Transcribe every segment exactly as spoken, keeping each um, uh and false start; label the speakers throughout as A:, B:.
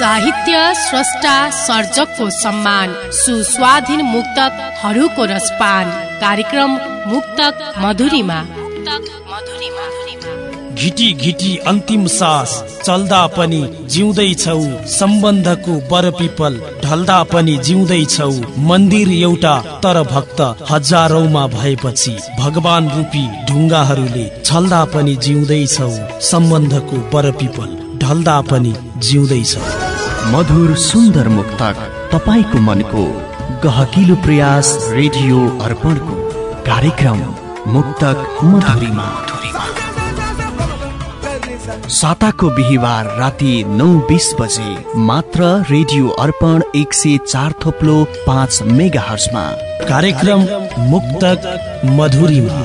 A: साहित्य स्रष्टा सर्जकको सम्मान, सुस्वाधीन मुक्तकहरूको रसपान। कार्यक्रम मुक्तक मधुरीमा।
B: घिटी घिटी अन्तिम सास चल्दा पनि जिउँदैछौ, सम्बन्धको बरपिपल ढल्दा पनि जिउँदैछौ। मन्दिर एउटा तर भक्त हजारौंमा भएपछि भगवान रूपी ढुङ्गाहरूले छल्दा पनि जिउँदैछौ, सम्बन्धको बरपिपल ढल्दा पनि जिउँदैछौ।
C: मधुर सुन्दर मुक्तक तपाईको मनको गहकिलो प्रयास रेडियो अर्पणको कार्यक्रम मुक्तक मधुरीमा। साताको बिहिबार राति नौ बीस बजे मात्र रेडियो अर्पण एक सय चार थोप्लो पाँच मेगा हर्समा
B: कार्यक्रम मुक्तक मधुरीमा।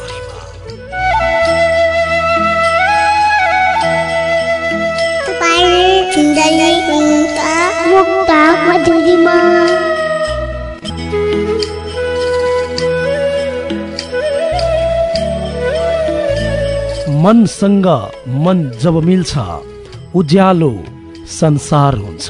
D: मुक्तक मधुरीमा।
B: मनसँग मन जब मिल्छ उज्यालो संसार हुन्छ।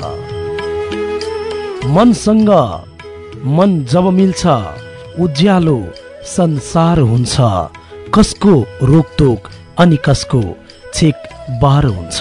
B: मनसँग मन जब मिल्छ उज्यालो संसार हुन्छ। कसको रोकटोक अनि कसको छेक बार हुन्छ।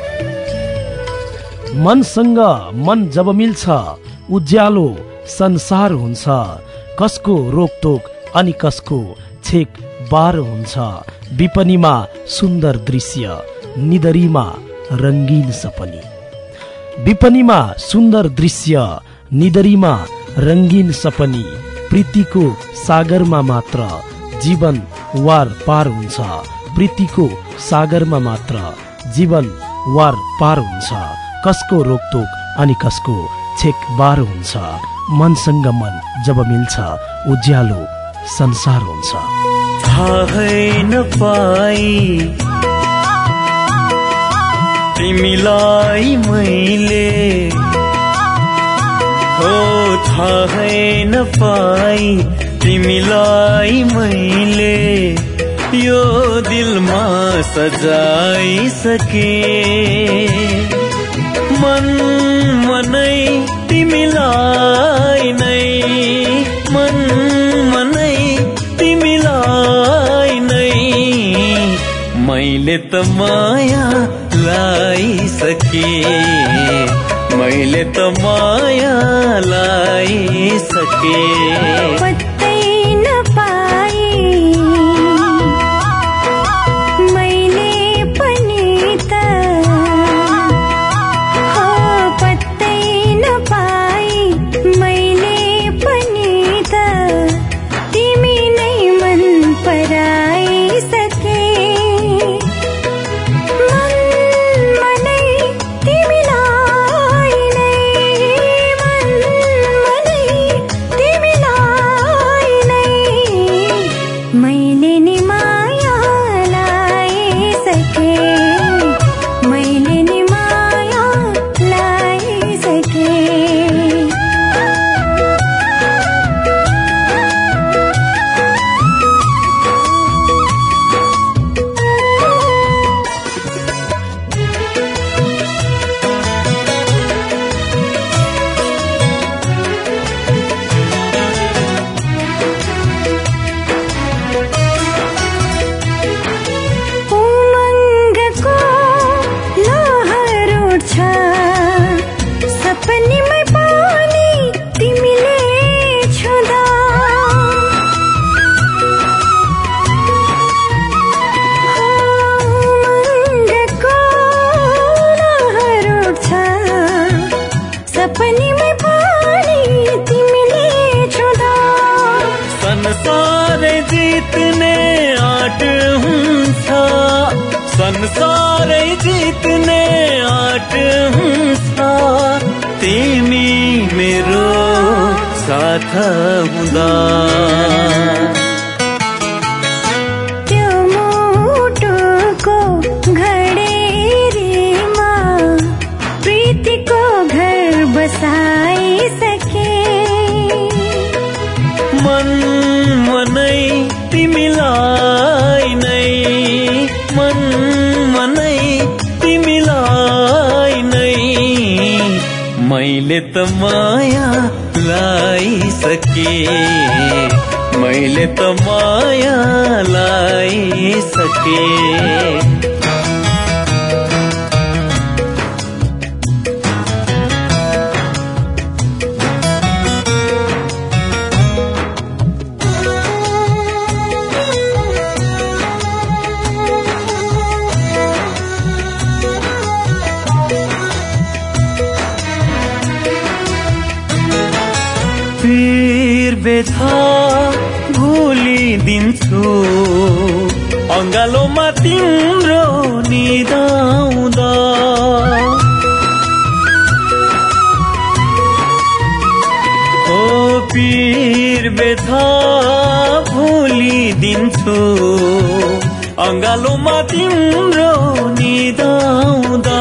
B: मनसँग मन जब मिल्छ उज्यालो संसार हुन्छ। कसको रोकटोक अनि कसको छेक बार हुन्छ। विपनीमा सुन्दर दृश्य निदरीमा रंगीन सपनी। विपनीमा सुन्दर दृश्य निदरीमा रंगीन सपनी। प्रीतिको सागरमा मात्र जीवन वार पार हुन्छ। प्रीतिको सागरमा मात्र जीवन वार पार हुन्छ। कसको रोकटोक अनि कसको छेक बार हुन्छ। मनसँग मन जब मिल्छ उज्यालो संसार हुन्छ।
E: थाहै नपाई तिमीलाई मैले, हो थाहै नपाई तिमीलाई मैले, यो दिलमा सजाइसके। मन मनै तिमीलाई नै, मन मनै तिमीलाई नै, मैले त माया लाइसके, मैले त माया लाइसके।
D: पत्तै नपाई मैले पनि त, हो पत्तै नपाई मैले पनि त, तिमी नै मन पराइसके। मन मनै तिमीलाई नै, मन मनै तिमीलाई नै, मैले नि माया लाइसके, मैले नि माया लाइसके। उमङ्गको लहर उठ्छ सपनीमै पानी तिमीले छुँदा। उमङ्गको लहर उठ्छ सपनीमै पानी तिमीले छुँदा।
E: संसारै जित्ने आँट हुन्छ, संसारै जित्ने आँट हुन्छ, तिमी मेरो साथ हुँदा।
D: त्यो मुटुको घडेरीमा प्रीतिको घर बसाइसके।
E: मन मनै तिमीलाई नै, मन मनै तिमीलाई नै, मैले त माया लाइसके मैले त माया लाइसके व्यथा भुलिदिन्छु अङ्गालोमा तिम्रो निदाउँदा ओ पीर व्यथा भुलिदिन्छु अङ्गालोमा तिम्रो निदाउँदा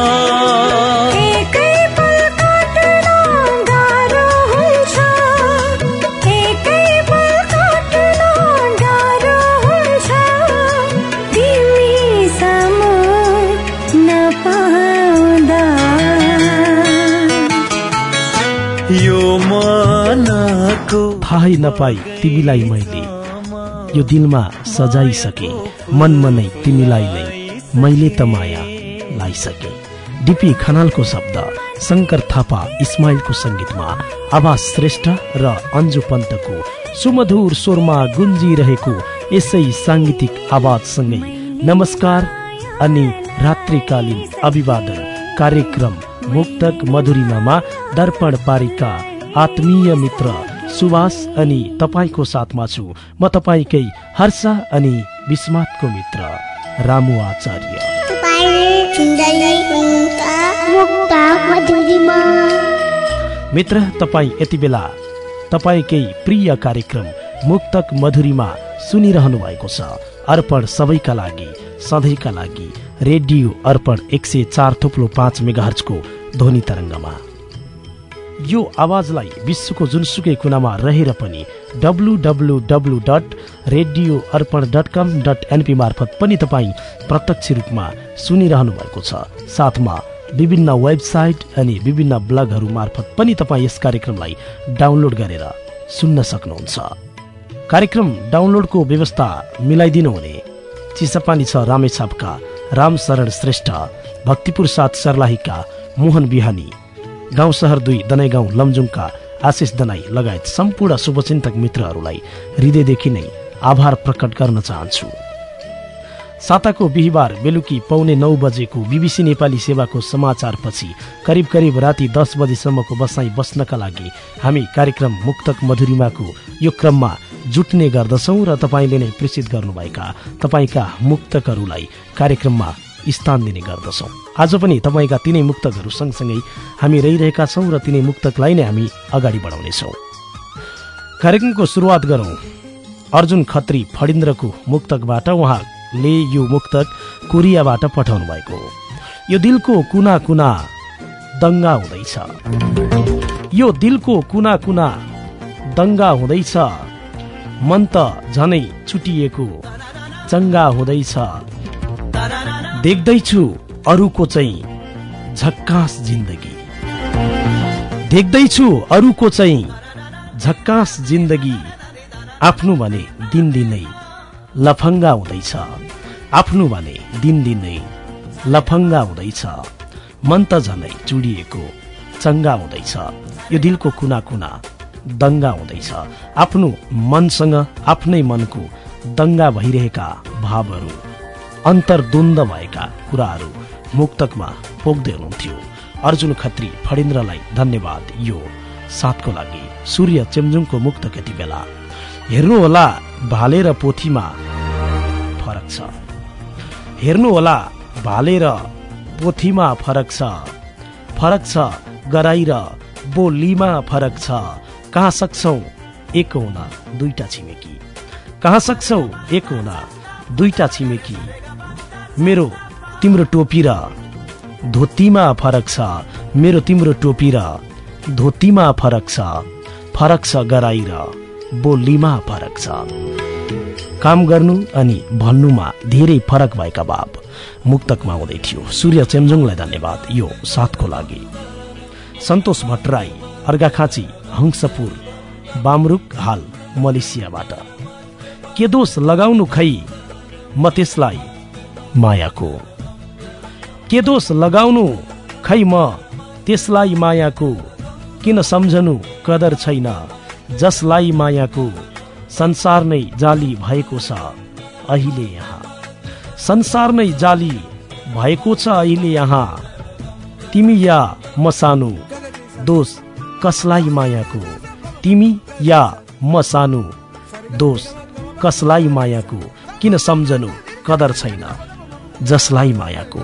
B: थाहै नपाई तिमीलाई मैले यो दिलमा सजाइसके मनमा नै तिमीलाई नै मैले त माया लाइसके। डिपी खनालको शब्द, शंकर थापा इस्माइलको संगीतमा आवाज श्रेष्ठ र अन्जु पन्तको सुमधुर स्वरमा गुन्जिरहेको यसै सांगीतिक आवाजसँगै नमस्कार अनि रात्रिकालीन अभिवादन। कार्यक्रम मुक्तक मधुरिमामा दर्पण पारिका आत्मीय मित्र सुभाष अनि तपाईको साथमा छु म तपाईकै हर्ष अनि विस्मातको मित्र रामु आचार्य। मित्र तपाई यति बेला तपाईकै प्रिय कार्यक्रम मुक्तक मधुरिमा सुनिरहनु भएको छ। अर्पण सबैका लागि सधैँका लागि रेडियो अर्पण एक सय चार थुप्लो पाँच मेगाहर्जको ध्वनि तरङ्गमा। यो आवाजलाई विश्वको जुनसुकै कुनामा रहेर पनि W W W dot radio Arpan dot com dot NP मार्फत पनि तपाईँ प्रत्यक्ष रूपमा सुनिरहनु भएको छ। साथमा विभिन्न वेबसाइट अनि विभिन्न ब्लगहरू मार्फत पनि तपाईँ यस कार्यक्रमलाई डाउनलोड गरेर सुन्न सक्नुहुन्छ। कार्यक्रम डाउनलोडको व्यवस्था मिलाइदिनु हुने चिसापानी छ रामेछापका रामशरण श्रेष्ठ, भक्तिपुर सात सर्लाहीका मोहन बिहानी, गाउँ सहर दुई दनाई गाउँ लमजुङका आशिष दनाई लगायत सम्पूर्ण शुभचिन्तक मित्रहरूलाई हृदयदेखि नै आभार प्रकट गर्न चाहन्छु। साताको बिहिबार बेलुकी पौने नौ बजेको बीबीसी नेपाली सेवाको समाचारपछि करिब करिब राति दस बजेसम्मको बसाई बस्नका लागि हामी कार्यक्रम मुक्तक मधुरिमाको यो क्रममा जुट्ने गर्दछौँ र तपाईँले नै प्रेषित गर्नुभएका तपाईँका मुक्तकहरूलाई कार्यक्रममा स्थान दिने गर्दछौँ। आज पनि तपाईँका तिनै मुक्तकहरू सँगसँगै हामी रहिरहेका छौँ र तिनै मुक्तकलाई नै हामी अगाडि बढाउनेछौँ। कार्यक्रमको सुरुवात गरौँ अर्जुन खत्री फणिन्द्रको मुक्तकबाट। उहाँले यो मुक्तक कोरियाबाट पठाउनु भएको। यो दिलको कुना कुना दङ्गा हुँदैछ, यो दिलको कुना कुना दङ्गा हुँदैछ, मन त झनै छुटिएको चङ्गा हुँदैछ, देख्दैछु अरूको चाहिँ झक्कास जिन्दगी, देख्दैछु अरूको चाहिँ झक्कास जिन्दगी, आफ्नो भने दिनदिनै लफङ्गा हुँदैछ, आफ्नो भने दिनदिनै लफङ्गा हुँदैछ, मन त झनै चुडिएको चङ्गा हुँदैछ, यो दिलको कुना कुना दङ्गा हुँदैछ, आफ्नो मनसँग आफ्नै मनको दङ्गा भइरहेका भावहरू, अन्तर्द्वन्द भएका कुराहरू मुक्तकमा पोख्दै हुनुहुन्थ्यो। अर्जुन खत्री फणिन्द्रलाई धन्यवाद यो साथको लागि। सूर्य चेम्जुङको मुक्तक यति बेला। हेर्नुहोला भाले र पोथीमा फरक छ, हेर्नुहोला भाले र पोथीमा फरक छ, फरक छ गराई र बोलीमा फरक छ, कहाँ सक्छौ एक हुन दुईटा छिमेकी, कहाँ सक्छौ एक हुन दुईटा छिमेकी, मेरो तिम्रो टोपी र धोतीमा फरक छ, मेरो तिम्रो टोपी र धोतीमा फरक छ, फरक छ गराई र बोलीमा फरक छ, काम गर्नु अनि भन्नुमा धेरै फरक भएका भाव मुक्तकमा हुँदै थियो। सूर्य चेम्जुङलाई धन्यवाद यो साथको लागि। सन्तोष भट्टराई अर्घाखाँची हंसपुर बामरुक हाल मलेसियाबाट। के दोष लगाउनु खै म त्यसलाई मायाको, के दोष लगाउनु खै म त्यसलाई मायाको, किन सम्झनु कदर छैन जसलाई मायाको। संसार नै जाली भएको छ अहिले यहाँ, संसार नै जाली भएको छ अहिले यहाँ। तिमी या म सानो दोष कसलाई मायाको, तिमी या म सानो दोष कसलाई मायाको, किन सम्झनु कदर छैन जसलाई मायाको।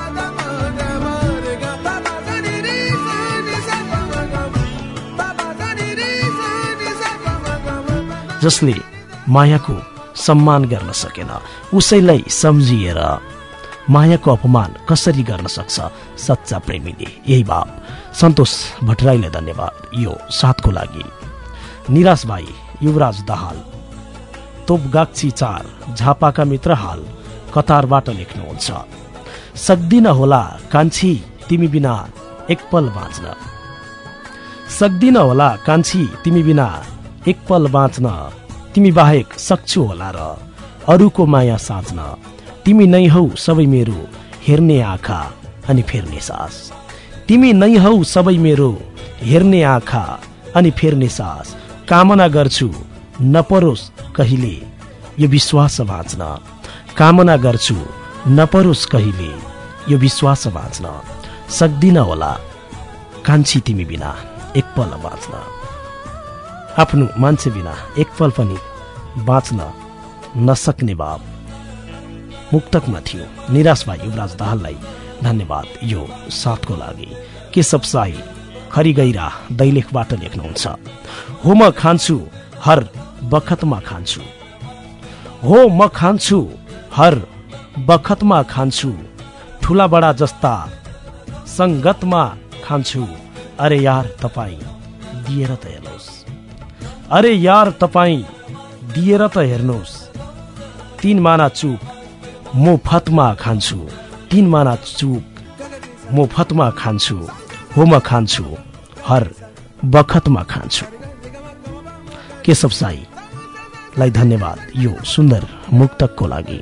B: जसले मायाको सम्मान गर्न सकेन उसैलाई सम्झिएर मायाको अपमान कसरी गर्न सक्छ सच्चा प्रेमीले। यही भाव सन्तोष भट्टराईलाई धन्यवाद यो साथको लागि। निराश भाइ युवराज दाहाल तोपगाक्सी चार झापाका मित्र हाल कतारबाट लेख्नुहुन्छ। सक्दिन होला कान्छी तिमी बिना एक पल बाँच्न, सक्दिन होला कान्छी तिमी बिना एक पल बाँच्न। तिमी बाहेक सक्छु होला र अरूको माया साँच्न। तिमी नै हौ सबै मेरो हेर्ने आँखा अनि फेर्ने सास, तिमी नै हौ सबै मेरो हेर्ने आँखा अनि फेर्ने सास। कामना गर्छु नपरोस् कहिले यो विश्वास बाँच्न, कामना गर्छु नपरोस् कहिले यो विश्वास बाँच्न। सक्दिन होला कान्छी तिमी बिना एक पल बाँच्न। आफ्नो मान्छे बिना एक पल पनि बाँच्न नसक्ने भाव मुक्तकमा थियो। निराश भाइ युवराज दाहाललाई धन्यवाद यो साथको लागि। केशव साई खरिगैरा दैलेखबाट लेख्नुहुन्छ। हो म खान्छु हर बखतमा खान्छु, हो म खान्छु हर बखतमा खान्छु। ठुला बडा जस्ता संगतमा खान्छु। अरे यार तपाईँ दिएर त हेर्नुहोस्, अरे यार तपाईँ दिएर त हेर्नुहोस्। तीन माना चुक मुफतमा खान्छु, तीन माना चुक मुफतमा खान्छु। हो म खान्छु हर बखतमा खान्छु। केशव साईलाई धन्यवाद यो सुन्दर मुक्तकको लागि।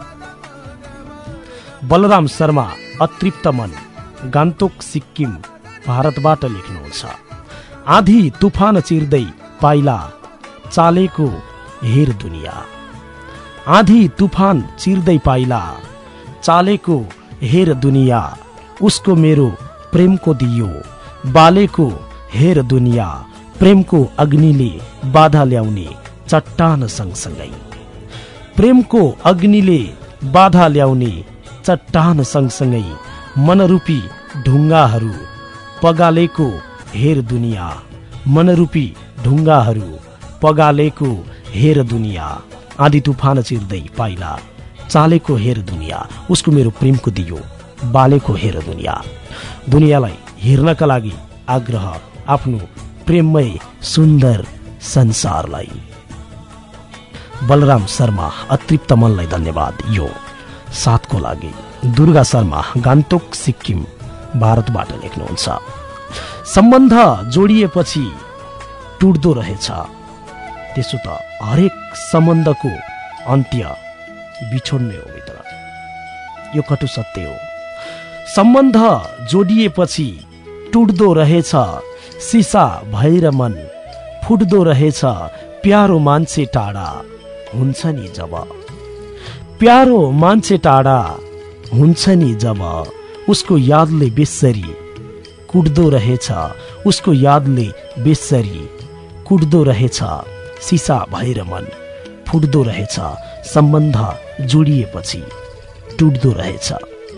B: बलराम शर्मा अतृप्त मन गान्तोक सिक्किम भारतबाट लेख्नुहुन्छ। आधी तुफान चिर्दै पाइला चालेको हेर दुनिया, आधी तुफान चिर्दै पाइला चालेको हेर दुनिया। उसको मेरो प्रेमको दियो बालेको हेर दुनिया। प्रेमको अग्निले बाधा ल्याउने चट्टान सँगसँगै, प्रेमको अग्निले बाधा ल्याउने चट्टान सँगसँगै। मनरूपी ढुङ्गाहरू पगालेको हेर दुनिया, मनरूपी ढुङ्गाहरू पगालेको हेर दुनिया। आधी तुफान चिर्दै पाइला चालेको हेर दुनिया। उसको मेरो प्रेमको दियो बालेको हेर दुनिया। दुनियाँलाई हेर्नका लागि आग्रह आफ्नो प्रेममय सुन्दर संसारलाई। बलराम शर्मा अतृप्त मनलाई धन्यवाद यो साथको लागि। दुर्गा शर्मा गान्तोक सिक्किम भारतबाट लेख्नुहुन्छ। सम्बन्ध जोडिएपछि टुट्दो रहेछ, त्यसो त हरेक सम्बन्धको अन्त्य बिछोड्ने हो मित्र, यो कटु सत्य हो। सम्बन्ध जोडिएपछि टुट्दो रहेछ, सिसा भएर मन फुट्दो रहेछ। प्यारो मान्छे टाढा हुन्छ नि जब, प्यारो मान्छे टाढा हुन्छ नि जब। उसको यादले बेसरी कुट्दो रहेछ, उसको यादले बेसरी कुट्दो रहेछ। सिसा भएर मन फुट्दो रहेछ, सम्बन्ध जोडिएपछि टुट्दो रहेछ।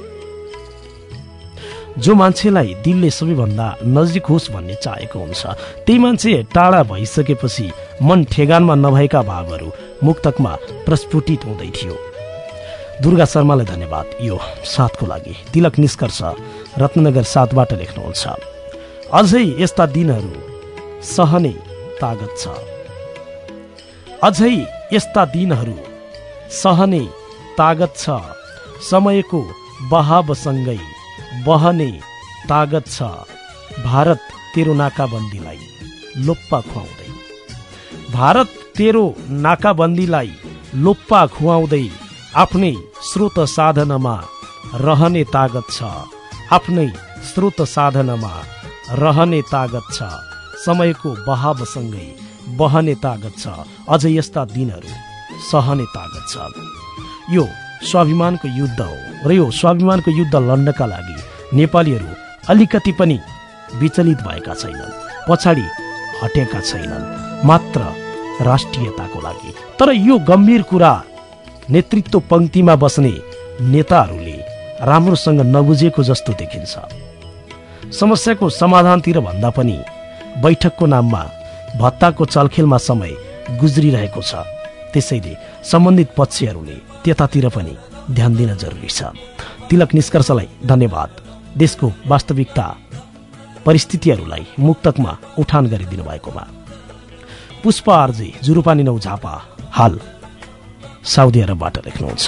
B: जो मान्छेलाई दिलले सबैभन्दा नजिक होस् भन्ने चाहेको हुन्छ त्यही मान्छे टाढा भइसकेपछि मन ठेगानमा नभएका भावहरू मुक्तकमा प्रस्फुटित हुँदै थियो। दुर्गा शर्मालाई धन्यवाद यो साथको लागि। तिलक निष्कर्ष रत्नगर सातबाट लेख्नुहुन्छ। अझै यस्ता दिनहरू सहने तागत छ, अझै यस्ता दिनहरू सहने तागत छ। समयको बहावसँगै बहने तागत छ। भारत तेरो नाकाबन्दीलाई लोप्पा खुवाउँदै, भारत तेरो नाकाबन्दीलाई लोप्पा खुवाउँदै आफ्नै स्रोत साधनमा रहने तागत छ, आफ्नै स्रोत साधनमा रहने तागत छ, समयको बहावसँगै बहने तागत छ, अझ यस्ता दिनहरू सहने तागत छ। यो स्वाभिमानको युद्ध हो र यो स्वाभिमानको युद्ध लड्नका लागि नेपालीहरू अलिकति पनि विचलित भएका छैनन्, पछाडि हटेका छैनन्, मात्र राष्ट्रियताको लागि। तर यो गम्भीर कुरा नेतृत्व पंक्तिमा बस्ने नेताहरूले राम्रोसँग नबुझेको जस्तो देखिन्छ। समस्याको समाधानतिर भन्दा पनि बैठकको नाममा भत्ताको चलखेलमा समय गुज्रिरहेको छ। त्यसैले सम्बन्धित पक्षहरूले त्यतातिर पनि ध्यान दिन जरुरी छ। तिलक निष्कर्षलाई धन्यवाद। देशको वास्तविकता परिस्थितिहरूलाई मुक्तकमा उठान गरिदिनु भएकोमा। पुष्पा आर्जे जुरुपानी नौ झापा हाल साउदी अरबबाट लेख्नुहुन्छ।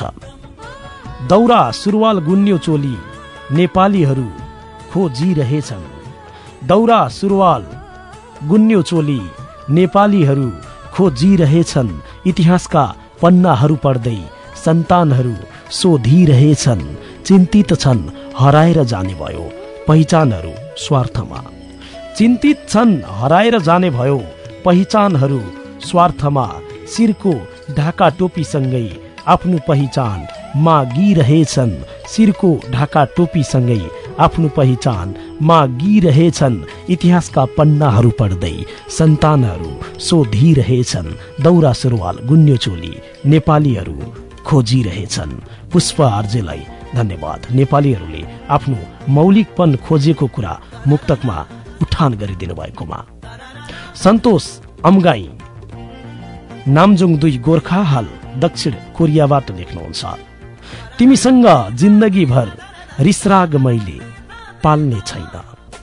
B: दौरा सुरुवाल गुन्यो चोली नेपालीहरू खोजिरहेछन्, दौरा सुरुवाल गुन्यो चोली नेपालीहरू खोजिरहेछन्, इतिहासका पन्नाहरू पढ्दै सन्तानहरू सोधिरहेछन्, चिन्तित छन् हराएर जाने भयो पहिचानहरू स्वार्थमा, चिन्तित छन् हराएर जाने भयो पहिचानहरू स्वार्थमा, शिरको ढाका टोपीसँगै आफ्नो पहिचान मागिरहेछन्, शिरको ढाका टोपीसँगै आफ्नो पहिचान मागिरहेछन्, इतिहासका पन्नाहरू पढ्दै सन्तानहरू सोधिरहेछन्, दौरा सुरुवाल गुन्यो चोली नेपालीहरू खोजिरहेछन्। पुष्प आर्जेलाई धन्यवाद। नेपालीहरूले आफ्नो मौलिकपन खोजेको कुरा मुक्तकमा उठान गरिदिनु भएकोमा। सन्तोष अम्गाई नामजुङ दुई गोर्खा हाल दक्षिण कोरियाबाट लेख्नुहुन्छ। तिमीसँग जिन्दगीभर रिसराग मैले पाल्ने छैन,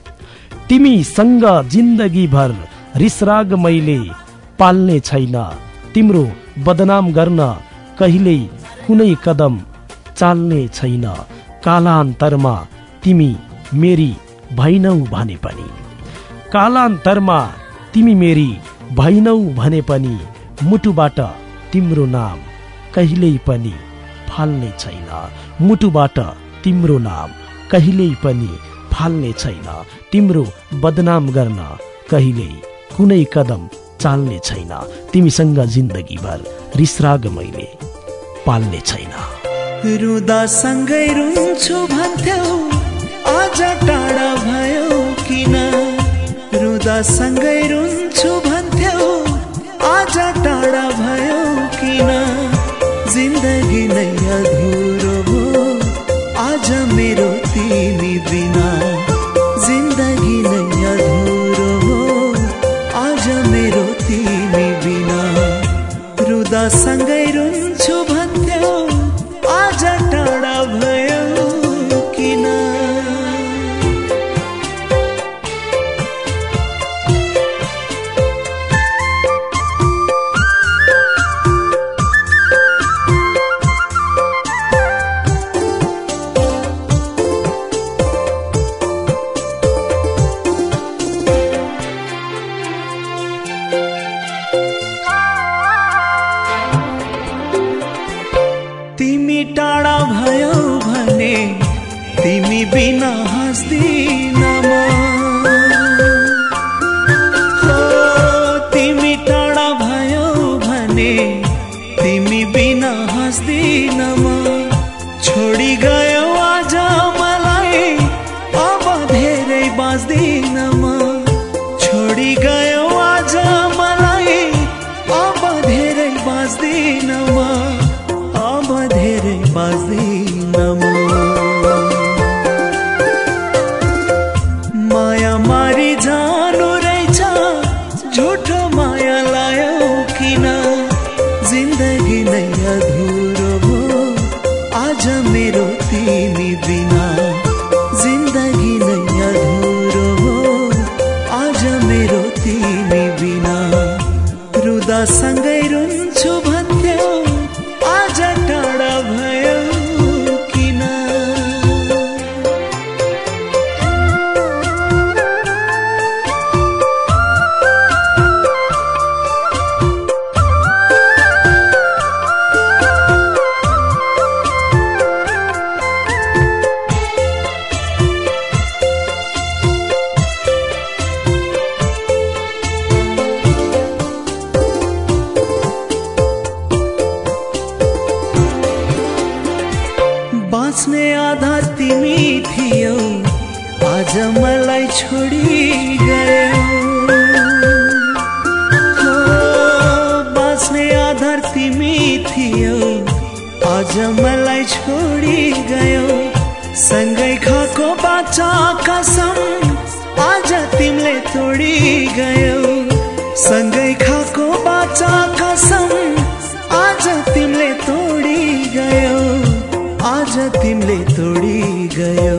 B: तिमीसँग जिन्दगीभर रिसराग मैले पाल्ने छैन, तिम्रो बदनाम गर्न कहिल्यै कुनै कदम चाल्ने छैन, कालान्तरमा तिमी मेरी भैनौ भने पनि, कालान्तरमा तिमी मेरी भैनौ भने पनि, मुटुबाट तिम्रो नाम कहिल्यै पनि फाल्ने छैन, मुटुबाट तिम्रो नाम कहिल्यै पनि फाल्ने छैन, तिम्रो बदनाम गर्न कहिल्यै कुनै कदम चाल्ने छैन, तिमीसँग जिन्दगीभर रिसराग मैले पाल्ने छैन।
E: रुदा सँगै रुन्छु भन्थ्यौ आज टाढा भयो किन, रुदा सँगै रुन्छु भन्थ्यौ आज टाढा भयो किन, जिन्दगी नै अधुरो हो आज मेरो तिमी बिना, जिन्दगी नै अधुरो हो आज मेरो तिमी बिना, रुदा सँगै रुन्छु भन्थ्यौ आज टाढा भयो किन। तिमी टाढा भयो भने तिमी बिना हाँस्दिन म, हो तिमी टाढा भयो भने तिमी बिना हाँस्दिन म, छोडी गयो आज मलाई अब धेरै बाँच्दिन म, छोडी गयो आज मलाई अब धेरै बाँच्दिन म, अब धेरै बाँच्दिन म, माया मारी जानु रहेछ झुठो माया लायो किन, जिन्दगी नै अधुरो हो आज मेरो तिमी बिना, जिन्दगी नै अधुरो हो आज मलाई छोडी गयो। हो बाँच्ने आधार तिमी थियौ, आज मलाई छोडी गयो। सँगै खाको बाचा कसम आज तिमीले तोडी गयो। सँगै खाको बाचा कसम आज तिमीले तोडी गयो। आज तिमीले तोडी गयो।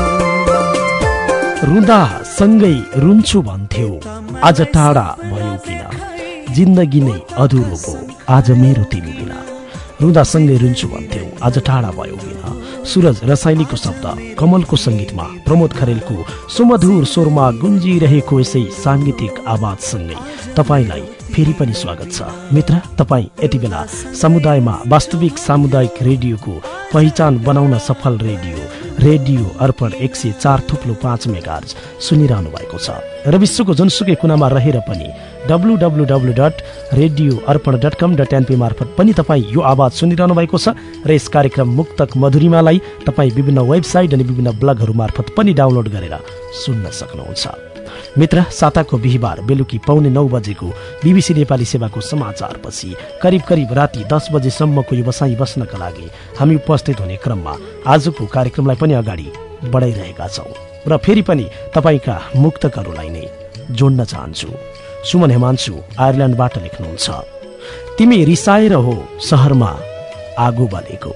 B: रुँदा सँगै रुन्छु भन्थ्यौ, आज टाढा भयो किन? जिन्दगी नै अधुरो भयो आज मेरो तिमी बिना। रुँदा सँगै रुन्छु भन्थ्यौ, आज टाढा भयो किन? सूरज रसाइलीको शब्द, कमलको संगीतमा प्रमोद खरेलको सुमधुर स्वरमा गुन्जिरहेको यसै साङ्गीतिक आवाजसँगै तपाईलाई फेरि पनि स्वागत छ। मित्र, तपाईँ यति बेला समुदायमा वास्तविक सामुदायिक रेडियोको पहिचान बनाउन सफल रेडियो रेडियो अर्पण एक सय चार थुप्लो पाँच मेगाहर्ज सुनिरहनु भएको छ र विश्वको जुनसुकै कुनामा रहेर पनि W W W dot radio Arpan dot com dot NP मार्फत पनि तपाईँ यो आवाज सुनिरहनु भएको छ र यस कार्यक्रम मुक्तक मधुरिमालाई तपाईँ विभिन्न वेबसाइट अनि विभिन्न ब्लगहरू मार्फत पनि डाउनलोड गरेर सुन्न सक्नुहुन्छ। मित्र, साताको बिहिबार बेलुकी पौने नौ बजेको बीबीसी नेपाली सेवाको समाचारपछि करिब करिब राति दस बजेसम्मको यो बसाई बस्नका लागि हामी उपस्थित हुने क्रममा आजको कार्यक्रमलाई पनि अगाडि बढाइरहेका छौँ र फेरि पनि तपाईँका मुक्तकहरूलाई नै जोड्न चाहन्छु। सुमन हेमान्सु आयरल्यान्डबाट लेख्नुहुन्छ, तिमी रिसाएर हो सहरमा आगो बलेको।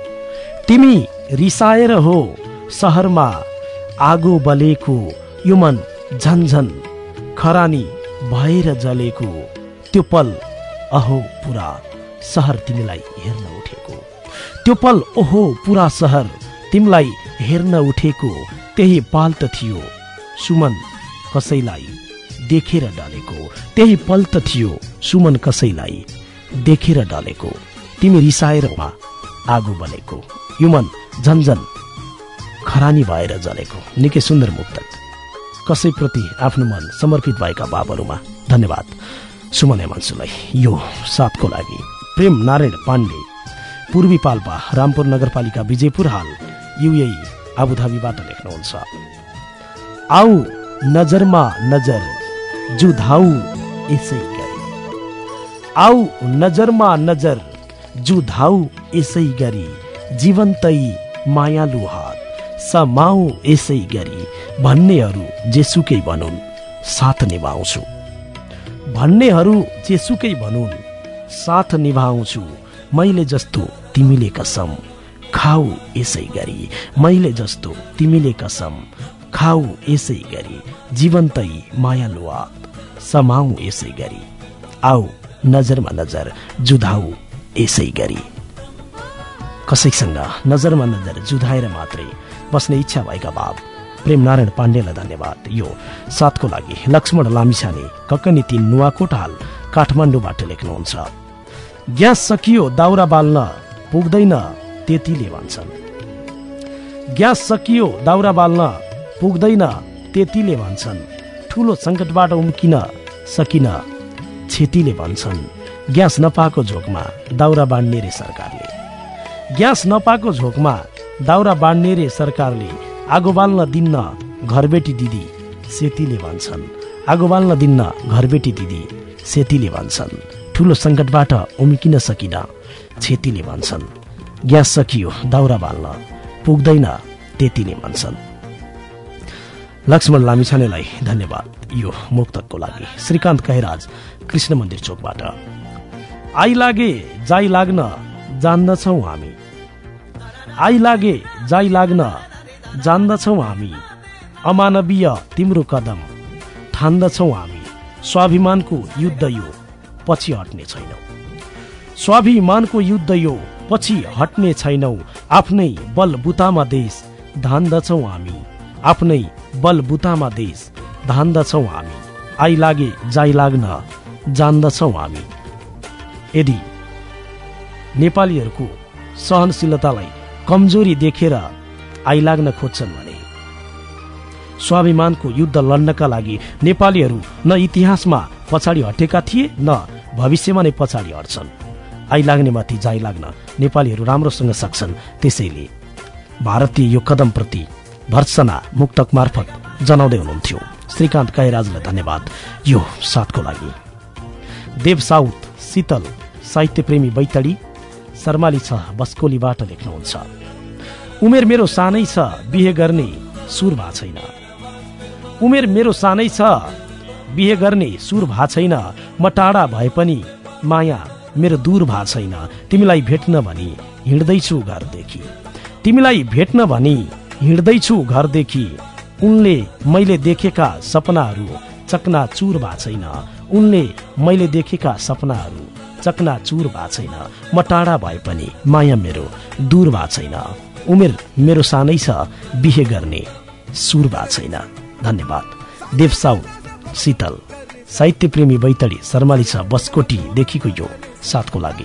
B: तिमी रिसाएर हो सहरमा आगो बलेको, यो मन झन्झन खरानी भएर जलेको। त्यो पल अहो पुरा सहर तिमीलाई हेर्न उठेको। त्यो पल ओहो पुरा सहर तिमीलाई हेर्न उठेको। त्यही पाल त थियो सुमन कसैलाई देखेर डलेको। त्यही पल त थियो सुमन कसैलाई देखेर डलेको। तिमी रिसाएर आगो बलेको, यो मन झन्झन खरानी भएर जलेको। निकै सुन्दर मुक्तक। कसैप्रति आफ्नो मन समर्पित भएका भावहरूमा धन्यवाद सुमन हेमान्सुलाई। यो साथको लागि प्रेम नारायण पाण्डे पूर्वी पाल्पा रामपुर नगरपालिका विजयपुर हाल युएई आबुधाबीबाट लेख्नुहुन्छ, आऊ नजरमा नजर जुधाऊ यसै गरी। आऊ नजरमा नजर जुधाऊ यसै गरी, जीवन्तै मायालु हात समाऊ यसै गरी। भन्नेहरू जेसुकै भनुन् साथ निभाउँछु। भन्नेहरू जेसुकै भनुन् साथ निभाउँछु। मैले जस्तो तिमीले कसम खाऊ यसै गरी। मैले जस्तो तिमीले कसम खाऊ यसै गरी, जीवन्तै मायालु हात समाऊ यसै गरी। आऊ नजरमा नजर जुधाऊ यसै गरी। कसैसँग नजरमा नजर जुधाएर मात्रै बस्ने इच्छा भएका भाव प्रेम नारायण पाण्डेलाई धन्यवाद। यो साथको लागि लक्ष्मण लामिछाने कक्कनी तीन नुवाकोट हाल काठमाडौँबाट लेख्नुहुन्छ, ग्यास सकियो दाउरा बाल्न पुग्दैन त्यतिले भन्छन्। ग्यास सकियो दाउरा बाल्न पुग्दैन त्यतिले भन्छन्। ठुलो सङ्कटबाट उम्किन सकिन क्षतिले भन्छन्। ग्यास नपाएको झोकमा दाउरा बाँड्ने रे सरकारले। ग्यास नपाएको झोकमा दाउरा बाँड्ने रे सरकारले। आगो बाल्न दिन्न घरबेटी दिदी सेतीले भन्छन्। आगो बाल्न दिन्न घरबेटी दिदी सेतीले भन्छन्। ठुलो सङ्कटबाट उम्किन सकिन क्षतिले भन्छन्। ग्यास सकियो दाउरा बाल्न पुग्दैन त्यतिले भन्छन्। लक्ष्मण लामिछानेलाई धन्यवाद यो मुक्तकको लागि। श्रीकान्त कैराज कृष्ण मन्दिर चोकबाट, आई लागे जाई लाग्न जान्दछौँ हामी। आई लागे जाई लाग्न जान्दछौँ हामी। अमानवीय तिम्रो कदम ठान्दछौँ हामी। स्वाभिमानको युद्ध यो पछि हट्ने छैनौ। स्वाभिमानको युद्ध यो पछि हट्ने छैनौ। आफ्नै बलबुतामा देश धान्दछौँ हामी। आफ्नै बलबुतामा देश धान्दछौँ हामी। आई लागे जाई लाग्न जान्दछौँ हामी। यदि नेपालीहरूको सहनशीलतालाई कमजोरी देखेर आइलाग्न खोज्छन् भने स्वाभिमानको युद्ध लड्नका लागि नेपालीहरू न इतिहासमा पछाडि हटेका थिए न भविष्यमा नै पछाडि हट्छन्। आइलाग्ने माथि जाई लाग्न नेपालीहरू राम्रोसँग सक्छन्। त्यसैले भारतीय यो कदमप्रति भर्सना मुक्तक मार्फत जनाउँदै हुनुहुन्थ्यो। श्रीकान्त काईराजलाई धन्यवाद यो साथको लागि। देव साउथ शीतल साहित्यप्रेमी बैतडी शर्माली छ बस्कोलीबाट लेख्नुहुन्छ। उमेर मेरो सानै छ बिहे गर्ने सुर भा छैन। उमेर मेरो सानै छ बिहे गर्ने सुर भा छैन। म टाढा भए पनि माया मेरो दूर भा छैन। तिमीलाई भेट्न भनी हिँड्दैछु घरदेखि। तिमीलाई भेट्न भनी हिँड्दैछु घरदेखि। उनले मैले देखेका सपनाहरू चकनाचुर भा छैन। उनले मैले देखेका सपनाहरू चकनाचुर भा छैन। म टाढा भए पनि माया मेरो दूर भा छैन। उमेर मेरो सानै छ बिहे गर्ने सुर भा छैन। धन्यवाद देवसाउ शीतल साहित्यप्रेमी बैतडी शर्माली छ बस्कोटीदेखिको यो साथको लागि।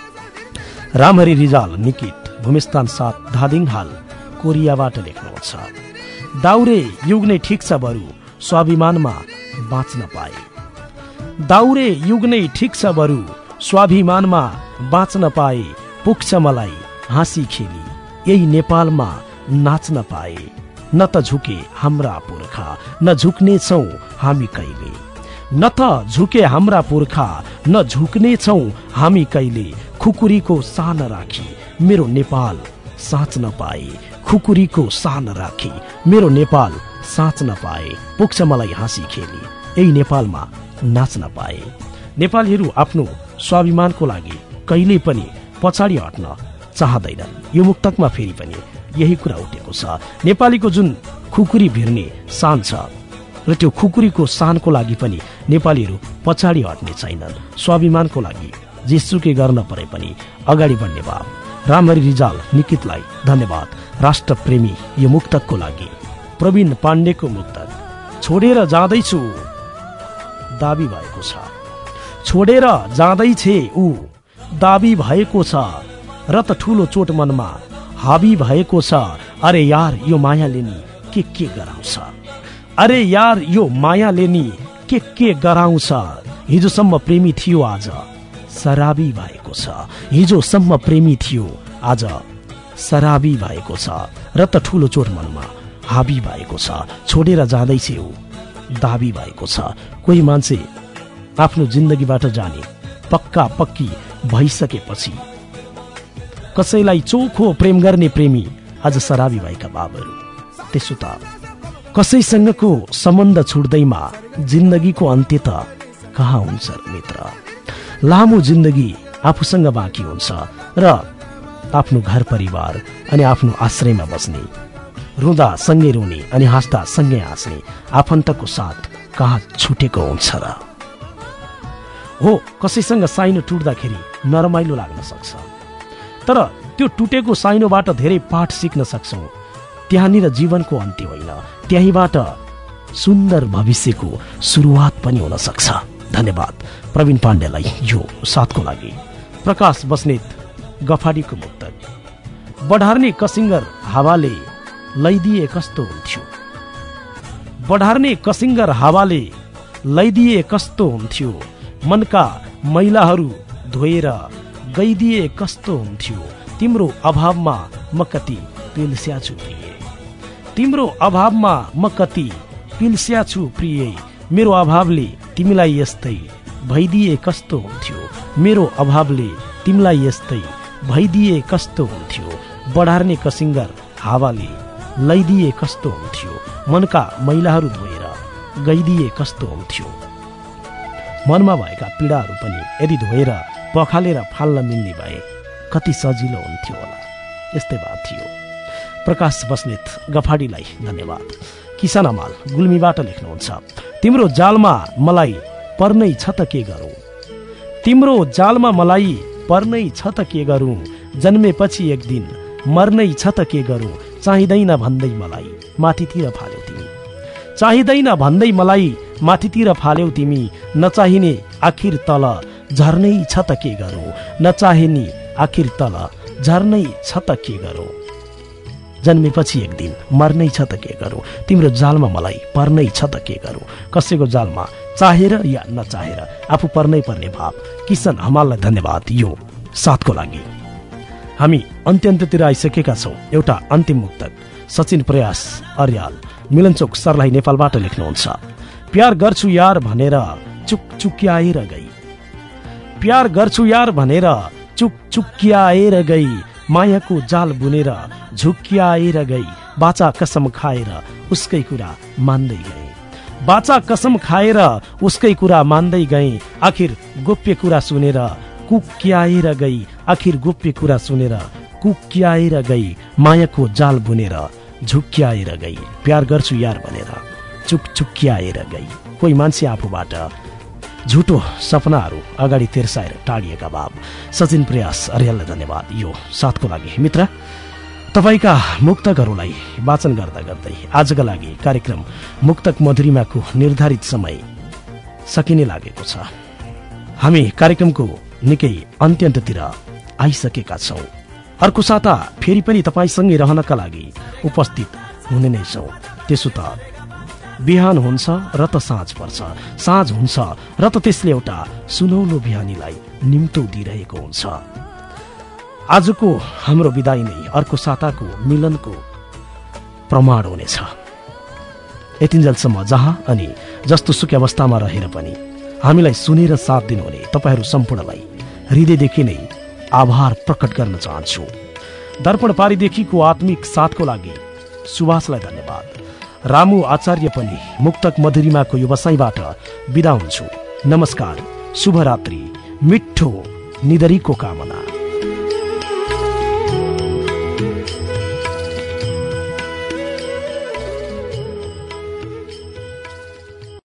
B: रामहरि रिजाल निकित भूमिस्थान साथ धादिङ हाल कोरियाबाट लेख्नुहुन्छ। दाउरे युग नै ठिक छ बरु स्वाभिमानमा बाँच्न पाए। दाउरे युग नै ठिक छ बरु स्वाभिमानमा बाँच्न पाए। पुग्छ मलाई हाँसी खेली यही नेपालमा नाच्न पाए। न त झुके हाम्रा पुर्खा न झुक्ने छौं हामी कहिले। न त झुके हाम्रा पुर्खा न झुक्ने छौं हामी कहिले। खुकुरीको सान राखी मेरो नेपाल साँच्न पाए। खुकुरीको सान राखी मेरो नेपाल साँच्न पाए। पुग्छ मलाई हाँसी खेली यही नेपालमा नाच्न पाए। नेपालीहरू आफ्नो स्वाभिमानको लागि कहिले पनि पछाडि हट्न चाहदैनन्। यो मुक्तकमा फेरि पनि यही कुरा उठेको छ। नेपालीको जुन खुकुरी भिर्ने सान छ र त्यो खुकुरीको सानको लागि पनि नेपालीहरू पछाडि हट्ने छैनन्। स्वाभिमानको लागि जेसुकै गर्न परे पनि अगाडि बढ्ने भाव। रामहरि रिजाल निकितलाई धन्यवाद राष्ट्रप्रेमी यो मुक्तकको लागि। प्रवीण पाण्डेको मुक्तक छोडेर जाँदैछु दाबी भएको छ। छोडेर जाँदैछे ऊ दाबी भएको छ र त ठुलो चोट मनमा हाबी भएको छ। अरे यार यो मायाले नि के के गराउँछ। अरे यार यो मायाले नि के के गराउँछ। हिजोसम्म प्रेमी थियो आज शराबी भएको छ। हिजोसम्म प्रेमी थियो आज शराबी भएको छ र त ठुलो चोट मनमा हाबी भएको छ। छोडेर जाँदैछ ऊ दाबी भएको छ। कोही मान्छे आफ्नो जिन्दगीबाट जाने पक्का पक्की भइसकेपछि कसैलाई चोखो प्रेम गर्ने प्रेमी आज शराबी भएका बाबहरू। त्यसो त कसैसँगको सम्बन्ध छुट्दैमा जिन्दगीको अन्त्य त कहाँ हुन्छ मित्र। लामो जिन्दगी आफूसँग बाँकी हुन्छ र आफ्नो घर परिवार अनि आफ्नो आश्रयमा बस्ने, रुँदा सँगै रुने अनि हाँस्दा सँगै हाँस्ने आफन्तको साथ कहाँ छुटेको हुन्छ र। हो कसैसँग साइनो टुट्दाखेरि नरमाइलो लाग्न सक्छ तर त्यो टुटेको साइनोबाट धेरै पाठ सिक्न सक्छौं। त्यहाँनिर जीवनको अन्त्य होइन, त्यहीबाट सुन्दर भविष्यको सुरुवात पनि हुन सक्छ। धन्यवाद प्रवीण पाण्डेलाई यो साथको लागि। प्रकाश बस्नेत गफाडीको मुक्तक बढार्ने कसिङ्गर हावाले लैदिए कस्तो हुन्थ्यो। बढार्ने कसिङ्गर हावाले लैदिए कस्तो हुन्थ्यो। मनका मैलाहरू धोएर गइदिए कस्तो हुन्थ्यो। तिम्रो अभावमा म कति पिल्स्या छु प्रिय। तिम्रो अभावमा म कति पिल्स्या छु प्रिय। मेरो अभावले तिमीलाई यस्तै भइदिए कस्तो हुन्थ्यो। मेरो अभावले तिमीलाई यस्तै भइदिए कस्तो हुन्थ्यो। बढार्ने कसिङ्गर हावाले लैदिए कस्तो हुन्थ्यो। मनका मैलाहरू धोएर गइदिए कस्तो हुन्थ्यो। मनमा भएका पीडाहरू पनि यदि धोएर पखालेर फाल्न मिल्ने भए कति सजिलो हुन्थ्यो होला। यस्तै बात थियो। प्रकाश बस्नेत गफाडीलाई धन्यवाद। किसान अमाल गुल्मीबाट लेख्नुहुन्छ। तिम्रो जालमा मलाई पर्नै छ त के गरौँ। तिम्रो जालमा मलाई पर्नै छ त के गरौँ। जन्मेपछि एक दिन मर्नै छ त के गरौँ। चाहिँदैन भन्दै मलाई माथितिर फाल्यौ तिमी। चाहिँदैन भन्दै मलाई माथितिर फाल्यौ तिमी। नचाहिने आखिर तल झर्नै छ त के गरौँ। नचाहिने आखिर तल झर्नै छ त के गरौँ। जन्मेपछि एक दिन मर्नै छ त के गरौँ। तिम्रो जालमा मलाई पर्नै छ त के गरौँ। कसैको जालमा चाहेर या नचाहेर आफू पर्नै पर्ने भाव। किसन हमाललाई धन्यवाद यो साथको लागि। हामी अन्त्य अन्त्यतिर आइसकेका छौँ। एउटा अन्तिम मुक्तक सचिन प्रयास अर्याल मिलनचोक सर्लाही नेपालबाट लेख्नुहुन्छ। प्यार गर्छु यार भनेर चुक चुक्याएर गई, प्यार गर्छु यार भनेर चुक चुक्याएर गई, मायाको जाल बुनेर झुक्याएर गई, बाचा कसम खाएर उसकै कुरा मान्दै गए, बाचा कसम खाएर उसकै कुरा मान्दै गए, आखिर गोप्य कुरा सुनेर कुक्याएर गई, आखिर गोप्य कुरा सुनेर कुक्याएर गई, मायाको जाल बुनेर झुक्याएर गई, प्यार गर्छु यार भनेर चुक चुक्याएर गई। कोही मान्छे आफूबाट झुटो सपनाहरू अगाडि तेर्साएर टाढिएका भाव। सचिन प्रयास अर्याललाई धन्यवाद यो साथको लागि। मित्र, तपाईका मुक्तकहरूलाई वाचन गर्दा गर्दै आजका लागि कार्यक्रम मुक्तक मधुरिमाको निर्धारित समय सकिने लागेको छ। हामी कार्यक्रमको निकै अन्त्यन्ततिर आइसकेका छौं। अर्को साता फेरि पनि तपाईँसँगै रहनका लागि उपस्थित हुने नै छौं। त्यसो त बिहान हुन्छ र त साँझ पर्छ, साँझ हुन्छ र त त्यसले एउटा सुनौलो बिहानीलाई निम्तो दिइरहेको हुन्छ। आजको हाम्रो विदाई नै अर्को साताको मिलनको प्रमाण हुनेछ। यतिन्जेलसम्म जहाँ अनि जस्तो सुकै अवस्थामा रहेर पनि हामीलाई सुनेर साथ दिनुहुने तपाईँहरू सम्पूर्णलाई हृदयदेखि नै आभार प्रकट गर्न चाहन्छु। दर्पण पारीदेखिको आत्मिक साथको लागि सुभाषलाई धन्यवाद। रामु आचार्य पनि मुक्तक मधुरिमाको व्यवसायबाट बिदा हुन्छु। नमस्कार, शुभरात्रि, मिठो निदरीको कामना।